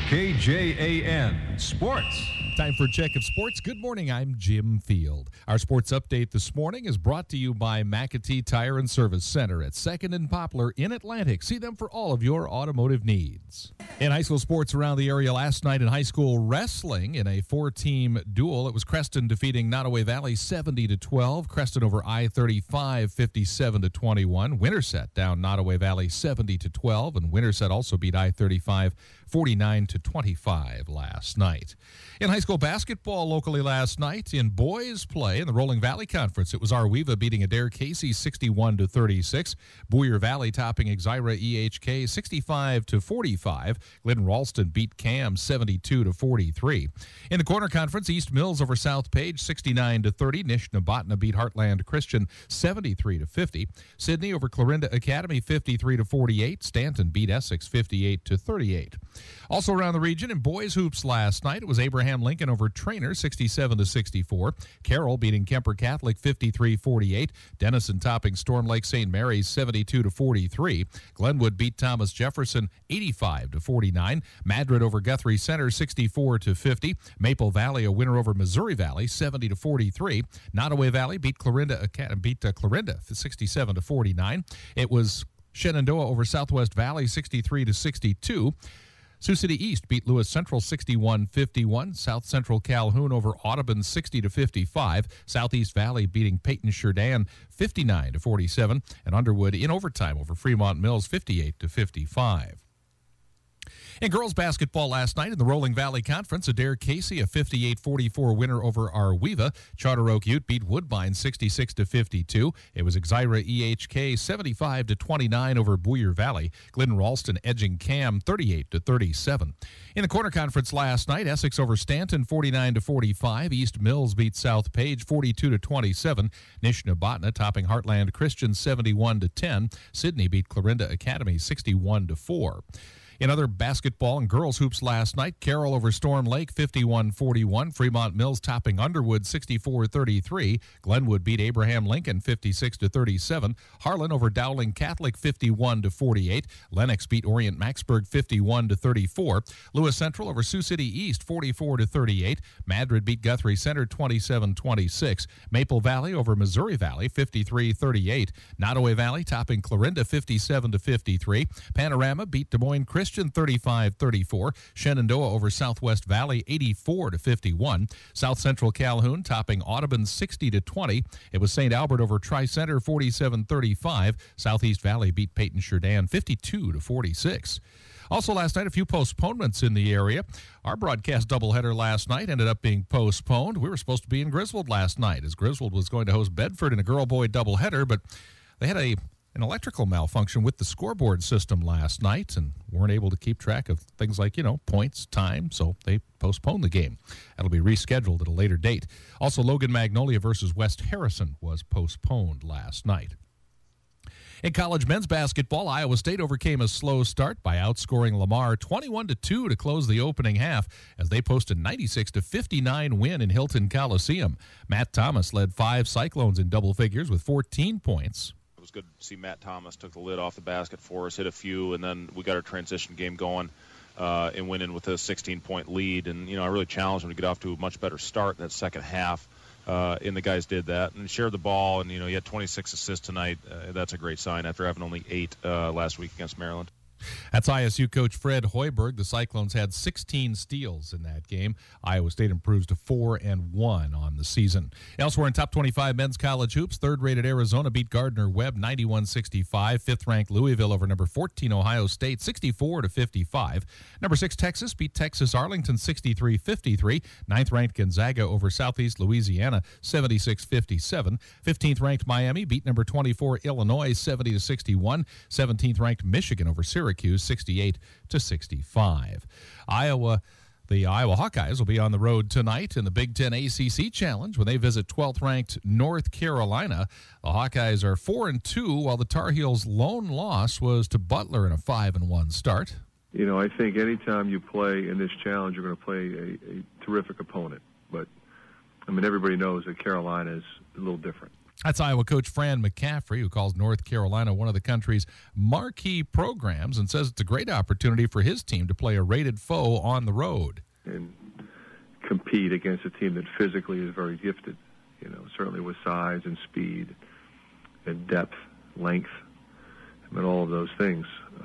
KJAN Sports. Time for a check of sports. Good morning, I'm Jim Field. Our sports update this morning is brought to you by McAtee Tire and Service Center at 2nd and Poplar in Atlantic. See them for all of your automotive needs. In high school sports around the area last night in high school wrestling in a 4-team duel, it was Creston defeating Nottoway Valley 70-12. Creston over I-35 57-21. Winterset down Nottoway Valley 70-12, and Winterset also beat I-35 49-25 last night. In high school basketball locally last night, in boys play in the Rolling Valley Conference, it was Arweva beating Adair Casey 61-36. Boyer Valley topping Exira EHK 65-45. Glidden Ralston beat Cam 72-43. In the corner conference, East Mills over South Page 69-30. Nishnabotna beat Heartland Christian 73-50. Sydney over Clarinda Academy 53-48. Stanton beat Essex 58-38. Also around the region in boys hoops last night, it was Abraham Lincoln over Trainer 67-64. Carroll beating Kemper Catholic 53-48. Denison topping Storm Lake St. Mary's 72-43. Glenwood beat Thomas Jefferson 85-49. Madrid over Guthrie Center 64-50. Maple Valley a winner over Missouri Valley 70-43. Nottoway Valley beat Clarinda 67-49. It was Shenandoah over Southwest Valley 63-62. Sioux City East beat Lewis Central 61-51. South Central Calhoun over Audubon 60-55. Southeast Valley beating Peyton Sheridan 59-47. And Underwood in overtime over Fremont Mills 58-55. In girls basketball last night in the Rolling Valley Conference, Adair Casey a 58-44 winner over Arweva. Charter Oak Ute beat Woodbine 66-52. It was Exira EHK 75-29 over Boyer Valley. Glidden Ralston edging Cam 38-37. In the corner conference last night, Essex over Stanton 49-45. East Mills beat South Page 42-27. Nishnabotna topping Heartland Christian 71-10. Sydney beat Clarinda Academy 61-4. In other basketball and girls hoops last night, Carroll over Storm Lake 51-41. Fremont Mills topping Underwood 64-33. Glenwood beat Abraham Lincoln 56-37. Harlan over Dowling Catholic 51-48. Lennox beat Orient Maxburg 51-34. Lewis Central over Sioux City East 44-38. Madrid beat Guthrie Center 27-26. Maple Valley over Missouri Valley 53-38. Nottoway Valley topping Clarinda 57-53. Panorama beat Des Moines Christian 35-34. Shenandoah over Southwest Valley 84-51. South Central Calhoun topping Audubon 60-20. It was St. Albert over Tri-Center 47-35. Southeast Valley beat Peyton Sheridan 52-46. Also last night, a few postponements in the area. Our broadcast doubleheader last night ended up being postponed. We were supposed to be in Griswold last night as Griswold was going to host Bedford in a girl-boy doubleheader, but they had an electrical malfunction with the scoreboard system last night and weren't able to keep track of things like, points, time, so they postponed the game. That'll be rescheduled at a later date. Also, Logan Magnolia versus West Harrison was postponed last night. In college men's basketball, Iowa State overcame a slow start by outscoring Lamar 21-2 to close the opening half as they posted a 96-59 win in Hilton Coliseum. Matt Thomas led 5 Cyclones in double figures with 14 points. It was good to see Matt Thomas took the lid off the basket for us, hit a few, and then we got our transition game going and went in with a 16-point lead. And, I really challenged him to get off to a much better start in that second half. And the guys did that and shared the ball. And, he had 26 assists tonight. That's a great sign after having only 8 last week against Maryland. That's ISU coach Fred Hoiberg. The Cyclones had 16 steals in that game. Iowa State improves to 4-1 on the season. Elsewhere in top 25 men's college hoops, third-rated Arizona beat Gardner-Webb 91-65. Fifth-ranked Louisville over number 14 Ohio State 64-55. Number 6 Texas beat Texas Arlington 63-53. Ninth-ranked Gonzaga over Southeast Louisiana 76-57. 15th-ranked Miami beat number 24 Illinois 70-61. 17th-ranked Michigan over Syracuse 68-65. The Iowa Hawkeyes will be on the road tonight in the Big Ten ACC Challenge when they visit 12th-ranked North Carolina. The Hawkeyes are 4-2, while the Tar Heels' lone loss was to Butler in a 5-1 start. I think anytime you play in this challenge, you're going to play a terrific opponent. But, everybody knows that Carolina is a little different. That's Iowa coach Fran McCaffrey, who calls North Carolina one of the country's marquee programs and says it's a great opportunity for his team to play a rated foe on the road. And compete against a team that physically is very gifted, certainly with size and speed and depth, length, and all of those things.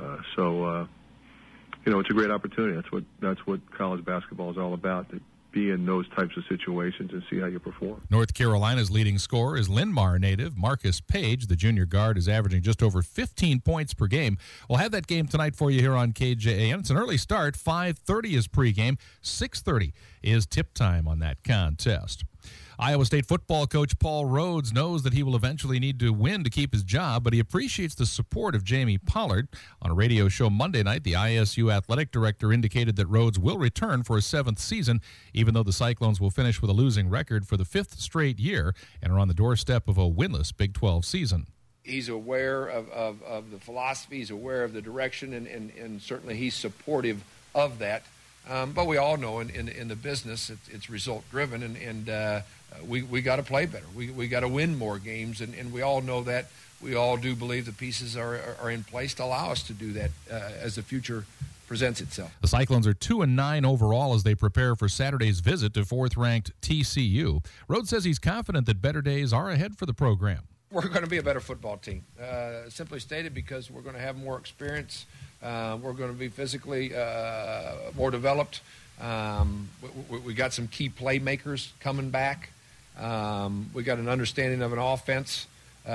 It's a great opportunity. That's what college basketball is all about, to be in those types of situations and see how you perform. North Carolina's leading scorer is Linn-Mar native Marcus Page. The junior guard is averaging just over 15 points per game. We'll have that game tonight for you here on KJAM. It's an early start. 5:30 is pregame. 6:30 is tip time on that contest. Iowa State football coach Paul Rhodes knows that he will eventually need to win to keep his job, but he appreciates the support of Jamie Pollard. On a radio show Monday night, the ISU athletic director indicated that Rhodes will return for a 7th season, even though the Cyclones will finish with a losing record for the 5th straight year and are on the doorstep of a winless Big 12 season. He's aware of the philosophy, he's aware of the direction, and certainly he's supportive of that. But we all know in the business it's result-driven, and we got to play better. We got to win more games, and we all know that. We all do believe the pieces are in place to allow us to do that as the future presents itself. The Cyclones are 2-9 overall as they prepare for Saturday's visit to 4th-ranked TCU. Rhodes says he's confident that better days are ahead for the program. We're going to be a better football team, simply stated, because we're going to have more experience. We're going to be physically more developed. We got some key playmakers coming back. We got an understanding of an offense,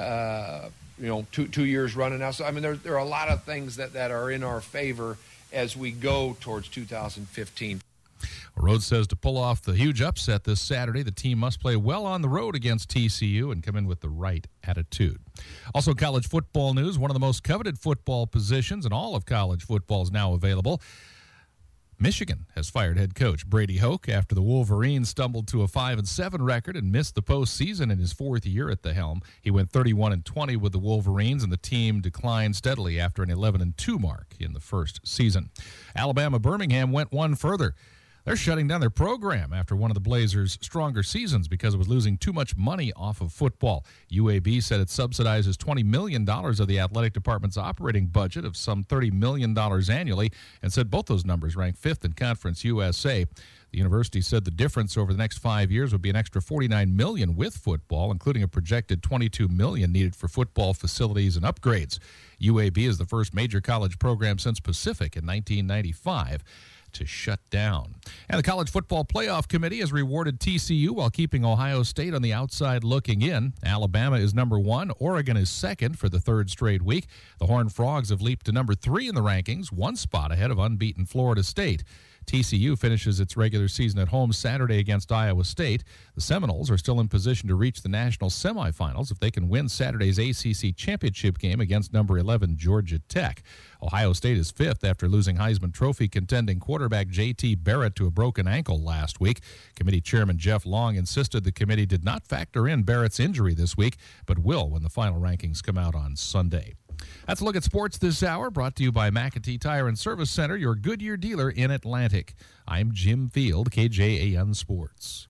2 years running now. So, there are a lot of things that are in our favor as we go towards 2015. Rhodes says to pull off the huge upset this Saturday, the team must play well on the road against TCU and come in with the right attitude. Also, college football news. One of the most coveted football positions in all of college football is now available. Michigan has fired head coach Brady Hoke after the Wolverines stumbled to a 5-7 record and missed the postseason in his 4th year at the helm. He went 31-20 with the Wolverines, and the team declined steadily after an 11-2 mark in the first season. Alabama Birmingham went one further. They're shutting down their program after one of the Blazers' stronger seasons because it was losing too much money off of football. UAB said it subsidizes $20 million of the athletic department's operating budget of some $30 million annually, and said both those numbers rank 5th in Conference USA. The university said the difference over the next 5 years would be an extra $49 million with football, including a projected $22 million needed for football facilities and upgrades. UAB is the first major college program since Pacific in 1995 to shut down. And the College Football Playoff Committee has rewarded TCU while keeping Ohio State on the outside looking in. Alabama is number 1. Oregon is 2nd for the 3rd straight week. The Horned Frogs have leaped to number 3 in the rankings, 1 spot ahead of unbeaten Florida State. TCU finishes its regular season at home Saturday against Iowa State. The Seminoles are still in position to reach the national semifinals if they can win Saturday's ACC championship game against number 11 Georgia Tech. Ohio State is 5th after losing Heisman Trophy contending quarterback J.T. Barrett to a broken ankle last week. Committee Chairman Jeff Long insisted the committee did not factor in Barrett's injury this week, but will when the final rankings come out on Sunday. That's a look at sports this hour, brought to you by McAtee Tire and Service Center, your Goodyear dealer in Atlantic. I'm Jim Field, KJAN Sports.